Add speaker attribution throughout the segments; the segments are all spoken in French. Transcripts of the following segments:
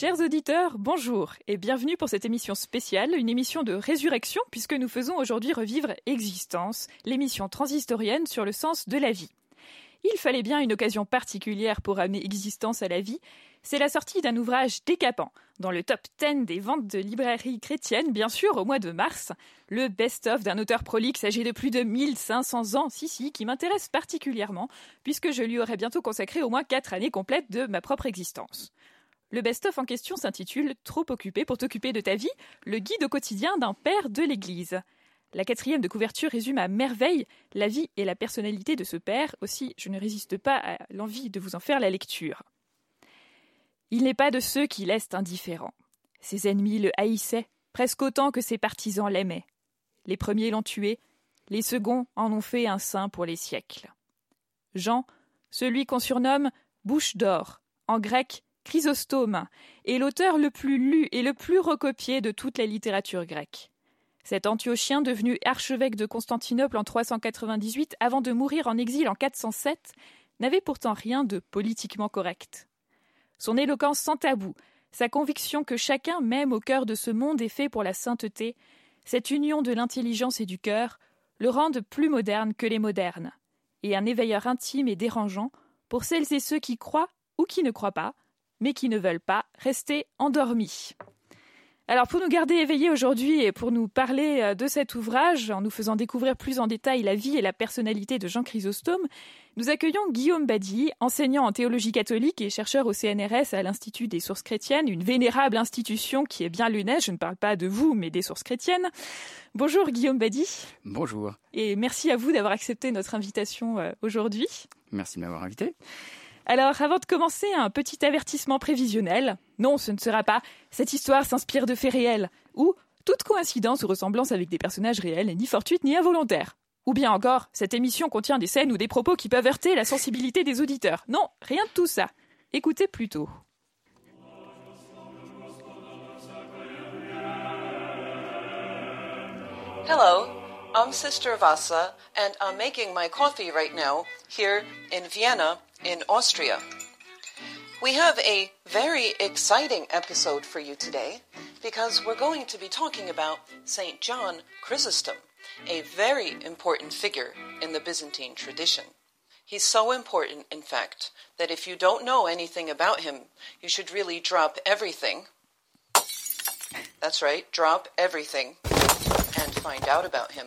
Speaker 1: Chers auditeurs, bonjour et bienvenue pour cette émission spéciale, une émission de résurrection puisque nous faisons aujourd'hui revivre Existence, l'émission transhistorienne sur le sens de la vie. Il fallait bien une occasion particulière pour amener Existence à la vie, c'est la sortie d'un ouvrage décapant, dans le top 10 des ventes de librairies chrétiennes, bien sûr au mois de mars, le best-of d'un auteur prolixe âgé de plus de 1500 ans, qui m'intéresse particulièrement puisque je lui aurai bientôt consacré au moins 4 années complètes de ma propre existence. Le best-of en question s'intitule « Trop occupé pour t'occuper de ta vie, le guide au quotidien d'un père de l'Église ». La 4e de couverture résume à merveille la vie et la personnalité de ce père, aussi je ne résiste pas à l'envie de vous en faire la lecture. Il n'est pas de ceux qui laissent indifférent. Ses ennemis le haïssaient, presque autant que ses partisans l'aimaient. Les premiers l'ont tué, les seconds en ont fait un saint pour les siècles. Jean, celui qu'on surnomme « bouche d'or », en grec « Chrysostome », est l'auteur le plus lu et le plus recopié de toute la littérature grecque. Cet Antiochien, devenu archevêque de Constantinople en 398 avant de mourir en exil en 407, n'avait pourtant rien de politiquement correct. Son éloquence sans tabou, sa conviction que chacun même au cœur de ce monde est fait pour la sainteté, cette union de l'intelligence et du cœur, le rendent plus moderne que les modernes, et un éveilleur intime et dérangeant pour celles et ceux qui croient ou qui ne croient pas, mais qui ne veulent pas rester endormis. Alors pour nous garder éveillés aujourd'hui et pour nous parler de cet ouvrage, en nous faisant découvrir plus en détail la vie et la personnalité de Jean Chrysostome, nous accueillons Guillaume Badi, enseignant en théologie catholique et chercheur au CNRS à l'Institut des sources chrétiennes, une vénérable institution qui est bien lunaise, je ne parle pas de vous, mais des sources chrétiennes. Bonjour Guillaume Badi.
Speaker 2: Bonjour.
Speaker 1: Et merci à vous d'avoir accepté notre invitation aujourd'hui.
Speaker 2: Merci de m'avoir invité.
Speaker 1: Alors, avant de commencer, un petit avertissement prévisionnel. Non, ce ne sera pas « cette histoire s'inspire de faits réels » ou « toute coïncidence ou ressemblance avec des personnages réels n'est ni fortuite ni involontaire ». Ou bien encore « cette émission contient des scènes ou des propos qui peuvent heurter la sensibilité des auditeurs ». Non, rien de tout ça. Écoutez plutôt.
Speaker 3: Hello, I'm Sister Vasa, and I'm making my coffee right now here in Vienna, in Austria. We have a very exciting episode for you today because we're going to be talking about Saint John Chrysostom, a very important figure in the Byzantine tradition. He's so important, in fact, that if you don't know anything about him, you should really drop everything. That's right, drop everything and find out about him.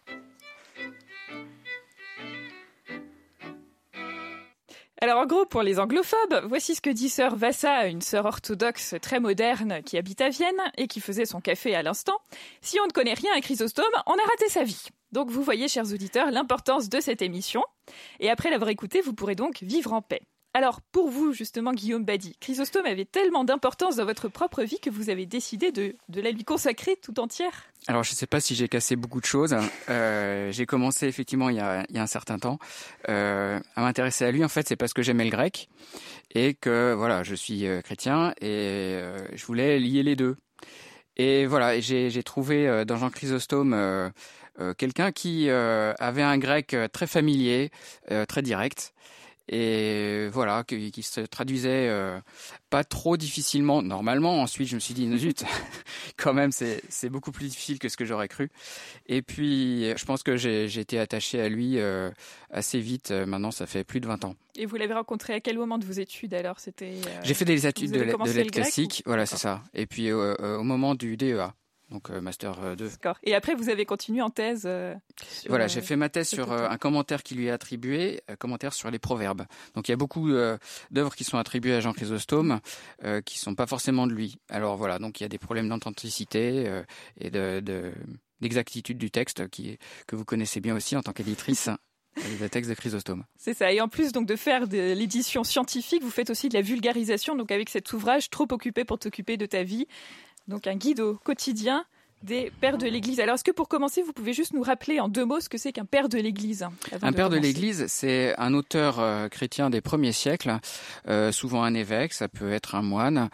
Speaker 1: Alors en gros, pour les anglophobes, voici ce que dit sœur Vassa, une sœur orthodoxe très moderne qui habite à Vienne et qui faisait son café à l'instant. Si on ne connaît rien à Chrysostome, on a raté sa vie. Donc vous voyez, chers auditeurs, l'importance de cette émission. Et après l'avoir écoutée, vous pourrez donc vivre en paix. Alors pour vous, justement, Guillaume Badi, Chrysostome avait tellement d'importance dans votre propre vie que vous avez décidé de la lui consacrer tout entière.
Speaker 2: Alors je ne sais pas si j'ai cassé beaucoup de choses. J'ai commencé effectivement il y a un certain temps à m'intéresser à lui. En fait, c'est parce que j'aimais le grec et que voilà, je suis chrétien et je voulais lier les deux. Et voilà, j'ai trouvé dans Jean Chrysostome quelqu'un qui avait un grec très familier, très direct. Et voilà, qui se traduisait pas trop difficilement normalement. Ensuite, je me suis dit, zut, quand même, c'est beaucoup plus difficile que ce que j'aurais cru. Et puis, je pense que j'ai été attaché à lui assez vite. Maintenant, ça fait plus de 20 ans.
Speaker 1: Et vous l'avez rencontré à quel moment de vos études alors?
Speaker 2: J'ai fait des études de lettres classiques, voilà,
Speaker 1: D'accord.
Speaker 2: c'est ça. Et puis, au moment du DEA. Donc Master 2.
Speaker 1: D'accord. Et après, vous avez continué en thèse
Speaker 2: Voilà, j'ai fait ma thèse sur un commentaire qui lui est attribué, commentaire sur les proverbes. Donc il y a beaucoup d'œuvres qui sont attribuées à Jean Chrysostome, qui sont pas forcément de lui. Alors voilà, donc il y a des problèmes d'authenticité et d'exactitude du texte que vous connaissez bien aussi en tant qu'éditrice. Le texte de Chrysostome.
Speaker 1: C'est ça. Et en plus donc de faire de l'édition scientifique, vous faites aussi de la vulgarisation. Donc avec cet ouvrage, Trop occupé pour t'occuper de ta vie. Donc un guide au quotidien des pères de l'Église. Alors est-ce que pour commencer, vous pouvez juste nous rappeler en 2 mots ce que c'est qu'un père de l'Église?
Speaker 2: Un père de l'Église, c'est un auteur chrétien des premiers siècles, souvent un évêque, ça peut être un moine,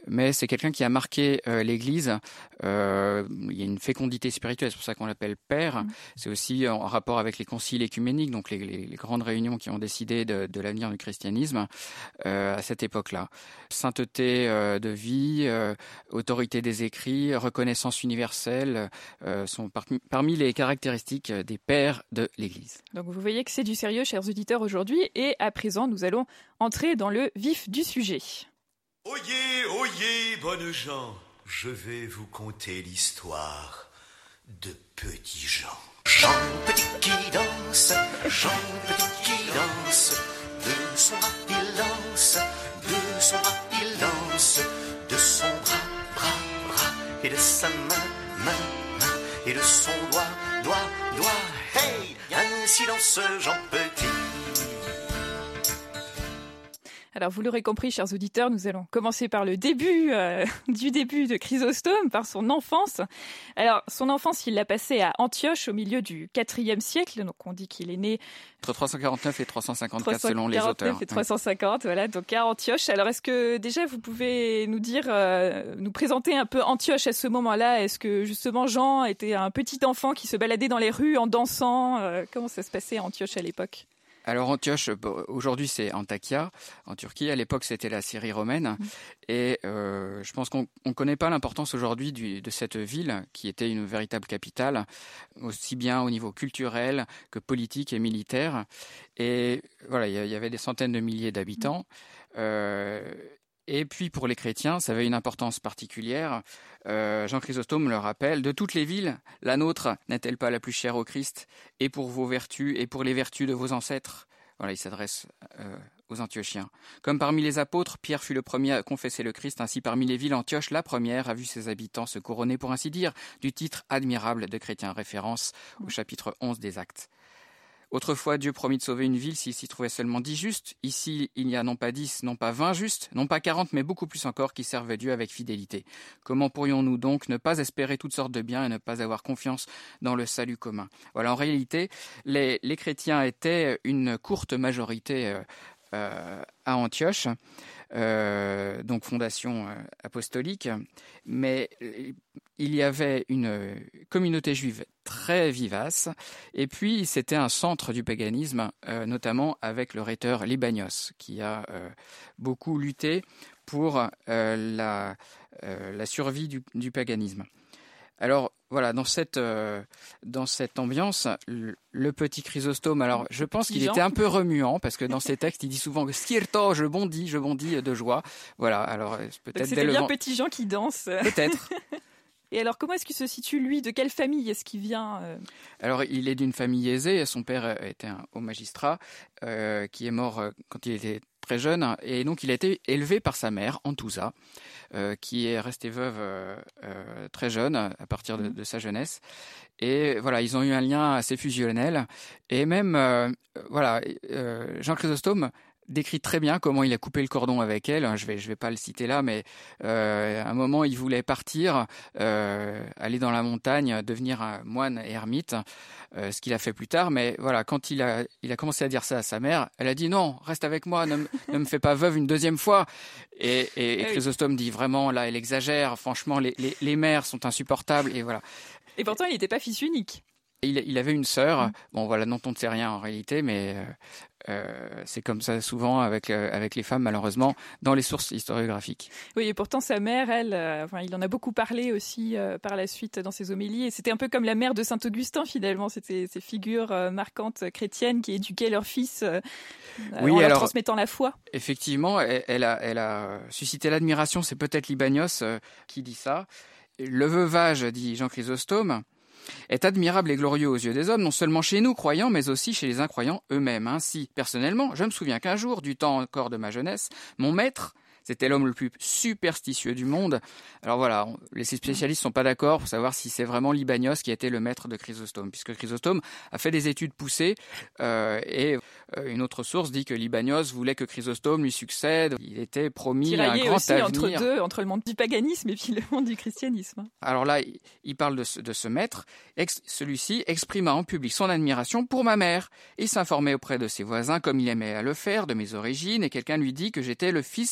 Speaker 2: mais c'est quelqu'un qui a marqué l'Église. Il y a une fécondité spirituelle, c'est pour ça qu'on l'appelle père. C'est aussi en rapport avec les conciles écuméniques, donc les grandes réunions qui ont décidé de l'avenir du christianisme à cette époque-là. Sainteté de vie, autorité des écrits, reconnaissance universelle sont parmi les caractéristiques des pères de l'Église.
Speaker 1: Donc vous voyez que c'est du sérieux, chers auditeurs, aujourd'hui. Et à présent, nous allons entrer dans le vif du sujet.
Speaker 4: Oyez, oyez, bonnes gens, je vais vous conter l'histoire de Petit Jean. Jean Petit qui danse, Jean Petit qui danse, de son bras il lance, de son bras il lance, de son bras, et de sa main, et de son doigt, hey, ainsi danse Jean Petit.
Speaker 1: Alors vous l'aurez compris, chers auditeurs, nous allons commencer par le début du début de Chrysostome, par son enfance. Alors son enfance, il l'a passée à Antioche au milieu du IVe siècle, donc on dit qu'il est né
Speaker 2: entre 349 et 354 selon les auteurs.
Speaker 1: 349 et 350, voilà, donc à Antioche. Alors est-ce que déjà vous pouvez nous dire, nous présenter un peu Antioche à ce moment-là? Est-ce que justement Jean était un petit enfant qui se baladait dans les rues en dansant? Comment ça se passait à Antioche à l'époque?
Speaker 2: Alors Antioche, aujourd'hui c'est Antakya, en Turquie. À l'époque c'était la Syrie romaine. Et je pense qu'on ne connaît pas l'importance aujourd'hui de cette ville qui était une véritable capitale, aussi bien au niveau culturel que politique et militaire. Et voilà, il y avait des centaines de milliers d'habitants. Et puis pour les chrétiens, ça avait une importance particulière. Jean Chrysostome le rappelle, de toutes les villes, la nôtre n'est-elle pas la plus chère au Christ? Et pour vos vertus et pour les vertus de vos ancêtres. Voilà, il s'adresse aux Antiochiens. Comme parmi les apôtres, Pierre fut le premier à confesser le Christ, ainsi parmi les villes, Antioche, la première, a vu ses habitants se couronner, pour ainsi dire, du titre admirable de chrétien. Référence au chapitre 11 des Actes. Autrefois, Dieu promit de sauver une ville s'il s'y trouvait seulement 10 justes. Ici, il n'y a non pas 10, non pas 20 justes, non pas 40, mais beaucoup plus encore qui servent Dieu avec fidélité. Comment pourrions-nous donc ne pas espérer toutes sortes de biens et ne pas avoir confiance dans le salut commun? Voilà, en réalité, les chrétiens étaient une courte majorité à Antioche, donc fondation apostolique, mais il y avait une communauté juive très vivace, et puis c'était un centre du paganisme, notamment avec le rhéteur Libanios, qui a beaucoup lutté pour la survie du paganisme. Alors voilà, dans cette ambiance, le petit Chrysostome, alors je pense qu'il était un peu remuant, parce que dans ses textes, il dit souvent « Skirto, je bondis de joie ». Voilà, alors peut-être...
Speaker 1: C'était bien Petit Jean qui danse.
Speaker 2: Peut-être.
Speaker 1: Et alors, comment est-ce qu'il se situe, lui? De quelle famille est-ce qu'il vient?
Speaker 2: Alors, il est d'une famille aisée. Son père était un haut magistrat qui est mort quand il était très jeune. Et donc, il a été élevé par sa mère, Antousa, qui est restée veuve très jeune, à partir de sa jeunesse. Et voilà, ils ont eu un lien assez fusionnel. Et même, Jean Chrysostome décrit très bien comment il a coupé le cordon avec elle. Je vais pas le citer là, mais à un moment, il voulait partir, aller dans la montagne, devenir un moine et ermite, ce qu'il a fait plus tard. Mais voilà, quand il a commencé à dire ça à sa mère, elle a dit non, reste avec moi, ne me fais pas veuve une deuxième fois. Et Chrysostome dit vraiment, là, elle exagère. Franchement, les mères sont insupportables. Et voilà.
Speaker 1: Et pourtant, il n'était pas fils unique.
Speaker 2: Il avait une sœur, bon voilà, dont on ne sait rien en réalité, mais c'est comme ça souvent avec les femmes, malheureusement, dans les sources historiographiques.
Speaker 1: Oui, et pourtant sa mère, elle, il en a beaucoup parlé aussi par la suite dans ses homélies, et c'était un peu comme la mère de Saint-Augustin finalement, c'était ces figures marquantes chrétiennes qui éduquaient leurs fils en leur transmettant la foi.
Speaker 2: Effectivement, elle a suscité l'admiration, c'est peut-être Libanios qui dit ça. Le veuvage, dit Jean Chrysostome, est admirable et glorieux aux yeux des hommes, non seulement chez nous, croyants, mais aussi chez les incroyants eux-mêmes. Ainsi, personnellement, je me souviens qu'un jour, du temps encore de ma jeunesse, mon maître, c'était l'homme le plus superstitieux du monde. Alors voilà, les spécialistes sont pas d'accord pour savoir si c'est vraiment Libanios qui a été le maître de Chrysostome, puisque Chrysostome a fait des études poussées et une autre source dit que Libanios voulait que Chrysostome lui succède. Il était promis un grand
Speaker 1: aussi
Speaker 2: avenir.
Speaker 1: entre le monde du paganisme et puis le monde du christianisme.
Speaker 2: Alors là, il parle de ce maître. Celui-ci exprima en public son admiration pour ma mère. Il s'informait auprès de ses voisins, comme il aimait à le faire, de mes origines, et quelqu'un lui dit que j'étais le fils d'une veuve.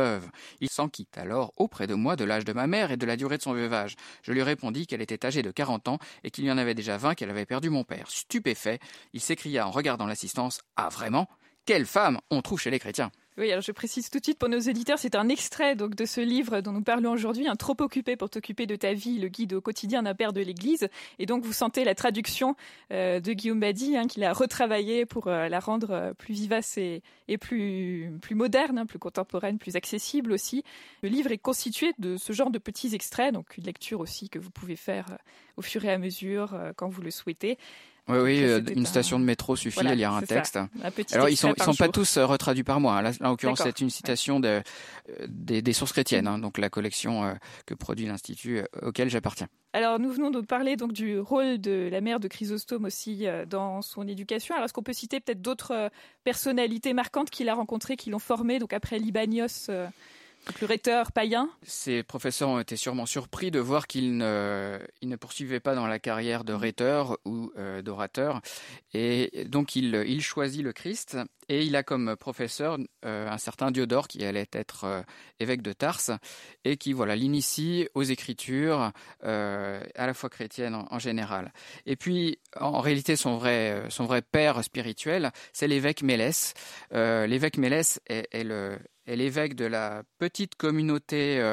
Speaker 2: veuve. Il s'enquit alors auprès de moi de l'âge de ma mère et de la durée de son veuvage. Je lui répondis qu'elle était âgée de 40 ans et qu'il y en avait déjà 20 qu'elle avait perdu mon père. Stupéfait, il s'écria en regardant l'assistance « Ah vraiment ? Quelle femme on trouve chez les chrétiens ?»
Speaker 1: Oui, alors je précise tout de suite pour nos éditeurs, c'est un extrait donc de ce livre dont nous parlons aujourd'hui, Un trop occupé pour t'occuper de ta vie, le guide au quotidien d'un père de l'Église. Et donc vous sentez la traduction de Guillaume Badi, qu'il a retravaillé pour la rendre plus vivace et plus moderne, plus contemporaine, plus accessible aussi. Le livre est constitué de ce genre de petits extraits, donc une lecture aussi que vous pouvez faire au fur et à mesure quand vous le souhaitez.
Speaker 2: Oui, une station de métro suffit à lire un texte. Alors, ils sont pas tous retraduits par moi. Là, en l'occurrence, c'est une citation des sources chrétiennes, donc la collection que produit l'Institut auquel j'appartiens.
Speaker 1: Alors, nous venons de parler donc du rôle de la mère de Chrysostome aussi dans son éducation. Alors, est-ce qu'on peut citer peut-être d'autres personnalités marquantes qu'il a rencontrées, qui l'ont formé, donc après Libanios, donc le rhéteur païen?
Speaker 2: Ses professeurs ont été sûrement surpris de voir qu'il ne poursuivait pas dans la carrière de rhéteur ou d'orateur. Et donc, il choisit le Christ et il a comme professeur un certain Diodore qui allait être évêque de Tarse et qui l'initie aux Écritures, à la foi chrétienne en général. Et puis, en réalité, son vrai père spirituel, c'est l'évêque Mélès. L'évêque Mélès est l'évêque de la petite communauté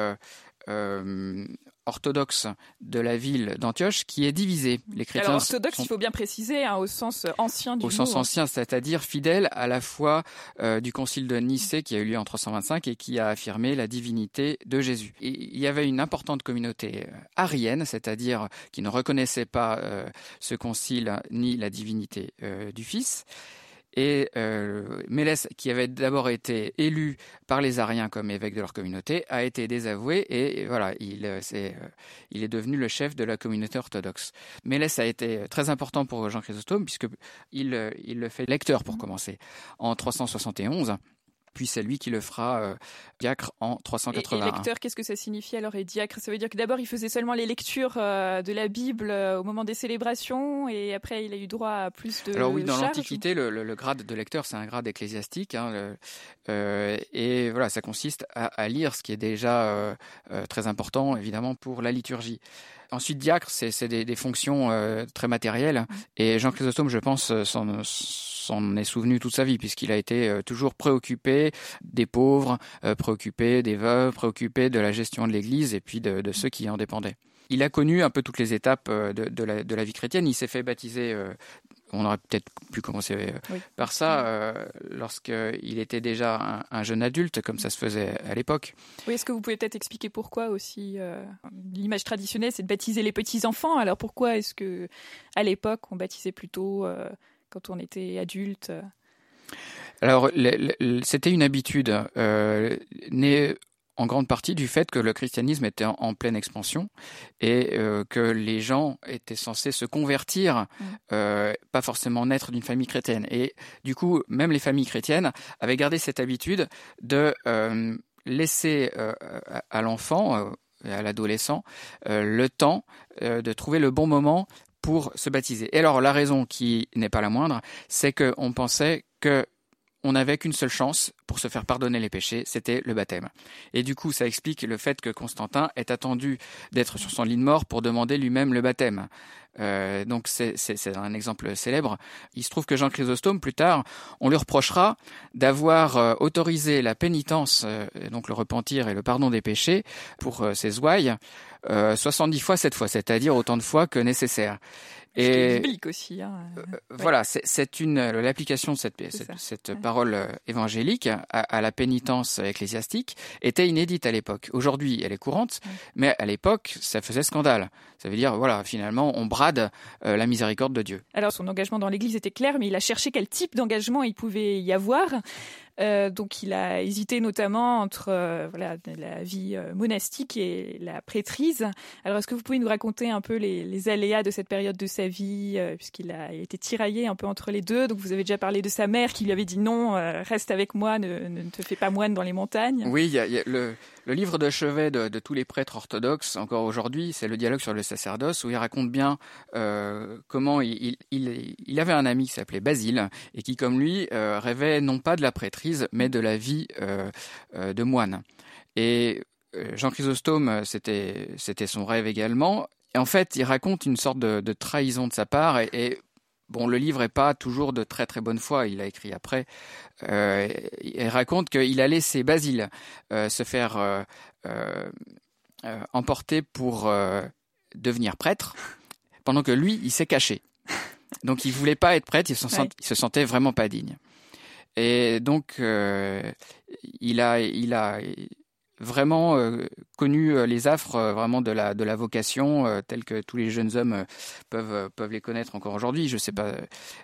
Speaker 2: orthodoxe de la ville d'Antioche qui est divisée. Les chrétiens
Speaker 1: Alors orthodoxe, il faut bien préciser, au sens ancien du mot.
Speaker 2: Au sens ancien, c'est-à-dire fidèle à la foi du concile de Nicée qui a eu lieu en 325 et qui a affirmé la divinité de Jésus. Et il y avait une importante communauté arienne, c'est-à-dire qui ne reconnaissait pas ce concile ni la divinité du Fils. Et Mélès, qui avait d'abord été élu par les Ariens comme évêque de leur communauté, a été désavoué et il est devenu le chef de la communauté orthodoxe. Mélès a été très important pour Jean Chrysostome puisqu'il le fait lecteur pour commencer en 371. Puis c'est lui qui le fera diacre en 381.
Speaker 1: Et lecteur, qu'est-ce que ça signifie alors? Et diacre, ça veut dire que d'abord il faisait seulement les lectures de la Bible au moment des célébrations et après il a eu droit à plus de
Speaker 2: Alors oui, dans
Speaker 1: charges,
Speaker 2: l'Antiquité, le grade de lecteur, c'est un grade ecclésiastique. Et voilà, ça consiste à lire, ce qui est déjà très important évidemment pour la liturgie. Ensuite, diacre, c'est des fonctions très matérielles. Et Jean Chrysostome, je pense, s'en est souvenu toute sa vie, puisqu'il a été toujours préoccupé des pauvres, préoccupé des veuves, préoccupé de la gestion de l'Église et puis de ceux qui en dépendaient. Il a connu un peu toutes les étapes de la vie chrétienne. Il s'est fait baptiser, on aurait peut-être pu commencer par ça, lorsqu'il était déjà un jeune adulte, comme ça se faisait à l'époque.
Speaker 1: Oui, est-ce que vous pouvez peut-être expliquer pourquoi aussi l'image traditionnelle, c'est de baptiser les petits-enfants. Alors pourquoi est-ce qu'à l'époque, on baptisait plutôt quand on était adulte?
Speaker 2: Alors, c'était une habitude née en grande partie du fait que le christianisme était en pleine expansion et que les gens étaient censés se convertir, pas forcément naître d'une famille chrétienne. Et du coup, même les familles chrétiennes avaient gardé cette habitude de laisser à l'enfant et à l'adolescent le temps de trouver le bon moment pour se baptiser. Et alors, la raison qui n'est pas la moindre, c'est qu'on pensait que on n'avait qu'une seule chance pour se faire pardonner les péchés, c'était le baptême. Et du coup, ça explique le fait que Constantin est attendu d'être sur son lit de mort pour demander lui-même le baptême. Donc c'est un exemple célèbre. Il se trouve que Jean Chrysostome, plus tard, on lui reprochera d'avoir autorisé la pénitence, donc le repentir et le pardon des péchés, pour ses ouailles, 70 fois 7 fois, c'est-à-dire autant de fois que nécessaire.
Speaker 1: Et biblique aussi.
Speaker 2: Voilà, c'est l'application de cette parole évangélique à la pénitence ecclésiastique était inédite à l'époque. Aujourd'hui, elle est courante, mais à l'époque, ça faisait scandale. Ça veut dire, finalement, on brade la miséricorde de Dieu.
Speaker 1: Alors, son engagement dans l'Église était clair, mais il a cherché quel type d'engagement il pouvait y avoir. Donc il a hésité notamment entre la vie monastique et la prêtrise. Alors est-ce que vous pouvez nous raconter un peu les aléas de cette période de sa vie, puisqu'il a été tiraillé un peu entre les deux. Donc vous avez déjà parlé de sa mère qui lui avait dit non, reste avec moi, ne te fais pas moine dans les montagnes.
Speaker 2: Oui, il y a le le livre de chevet de tous les prêtres orthodoxes, encore aujourd'hui, c'est le dialogue sur le sacerdoce, où il raconte bien comment il avait un ami qui s'appelait Basile, et qui, comme lui, rêvait non pas de la prêtrise, mais de la vie de moine. Et Jean Chrysostome, c'était son rêve également. Et en fait, il raconte une sorte de trahison de sa part, et bon, le livre est pas toujours de très très bonne foi, il l'a écrit après. Il raconte qu'il a laissé Basile se faire emporter pour devenir prêtre, pendant que lui, il s'est caché. Donc il voulait pas être prêtre, il se sentait vraiment pas digne. Et donc il a vraiment connu les affres vraiment de la vocation telles que tous les jeunes hommes peuvent les connaître encore aujourd'hui. Je ne sais pas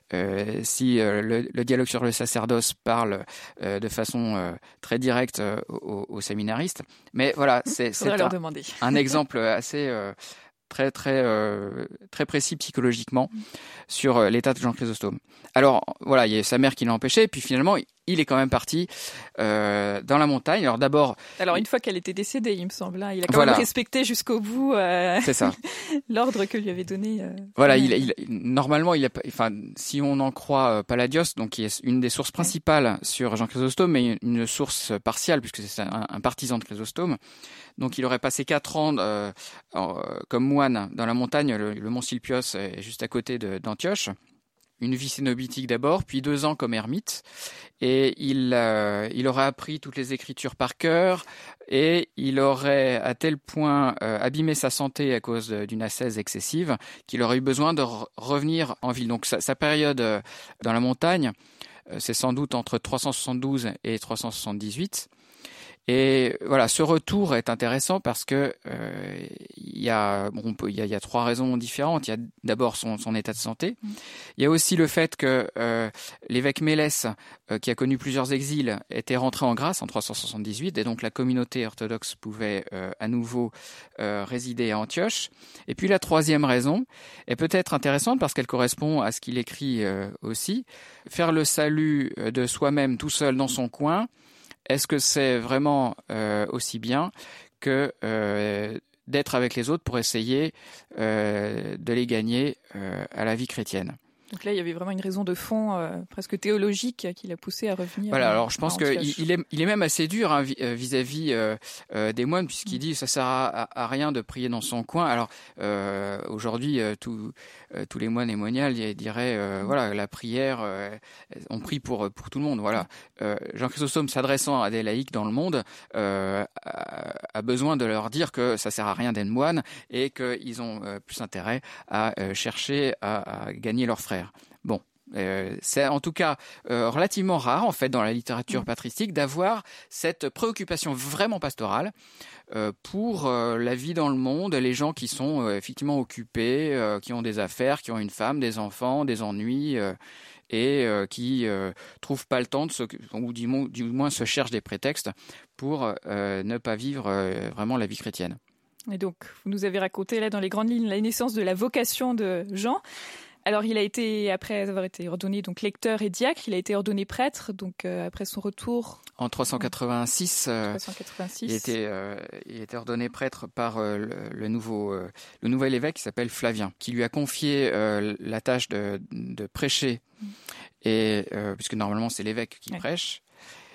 Speaker 2: si le dialogue sur le sacerdoce parle de façon très directe aux séminaristes, mais voilà, c'est un exemple assez très précis psychologiquement sur l'état de Jean Chrysostome. Alors voilà, il y a sa mère qui l'a empêché, et puis finalement il est quand même parti dans la montagne. Alors d'abord,
Speaker 1: une fois qu'elle était décédée, il me semble, il a quand même respecté jusqu'au bout
Speaker 2: c'est ça.
Speaker 1: l'ordre que lui avait donné.
Speaker 2: Voilà, normalement, si on en croit Palladios, donc qui est une des sources principales sur Jean Chrysostome, mais une source partiale puisque c'est un partisan de Chrysostome. Donc il aurait passé 4 ans comme moine dans la montagne, le mont Silpios est juste à côté d'Antioche. Une vie cénobitique d'abord, puis 2 ans comme ermite, et il aurait appris toutes les écritures par cœur, et il aurait à tel point abîmé sa santé à cause d'une ascèse excessive qu'il aurait eu besoin de revenir en ville. Donc sa période dans la montagne, c'est sans doute entre 372 et 378. Et voilà, ce retour est intéressant parce que il y a 3 raisons différentes. Il y a d'abord son état de santé. Il y a aussi le fait que l'évêque Mélès, qui a connu plusieurs exils, était rentré en grâce en 378, et donc la communauté orthodoxe pouvait à nouveau résider à Antioche. Et puis la 3e raison est peut-être intéressante parce qu'elle correspond à ce qu'il écrit aussi. Faire le salut de soi-même tout seul dans son coin, est-ce que c'est vraiment aussi bien que d'être avec les autres pour essayer de les gagner à la vie chrétienne?
Speaker 1: Donc là, il y avait vraiment une raison de fond presque théologique qui l'a poussé à revenir.
Speaker 2: Voilà, alors je pense qu'il est même assez dur vis-à-vis des moines, puisqu'il dit ça sert à rien de prier dans son coin. Alors aujourd'hui, tous les moines et moniales diraient voilà, la prière, on prie pour tout le monde. Voilà, Jean Chrysostome, s'adressant à des laïcs dans le monde, a besoin de leur dire que ça sert à rien d'être moine et qu'ils ont plus intérêt à chercher à gagner leurs frères. Bon, c'est en tout cas relativement rare en fait dans la littérature patristique d'avoir cette préoccupation vraiment pastorale pour la vie dans le monde, les gens qui sont effectivement occupés, qui ont des affaires, qui ont une femme, des enfants, des ennuis et qui trouvent pas le temps ou du moins se cherchent des prétextes pour ne pas vivre vraiment la vie chrétienne.
Speaker 1: Et donc, vous nous avez raconté là dans les grandes lignes la naissance de la vocation de Jean. Alors, il a été, après avoir été ordonné donc lecteur et diacre, il a été ordonné prêtre, donc après son retour.
Speaker 2: En 386, il était ordonné prêtre par le nouvel évêque qui s'appelle Flavien, qui lui a confié la tâche de prêcher, et puisque normalement c'est l'évêque qui prêche.